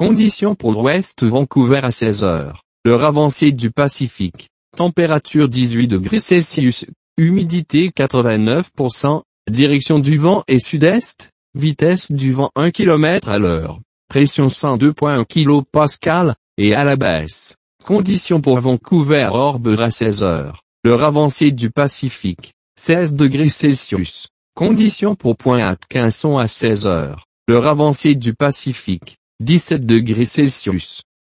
Conditions pour l'ouest Vancouver à 16 heures. L'heure avancée du Pacifique. Température 18 degrés Celsius. Humidité 89%. Direction du vent est sud-est. Vitesse du vent 1 km à l'heure. Pression 102.1 kPa, et à la baisse. Conditions pour Vancouver Harbor à 16 heures. L'heure avancée du Pacifique. 16 degrés Celsius. Conditions pour Pointe-Atkinson à 16 heures. L'heure avancée du Pacifique. 17 degrés Celsius.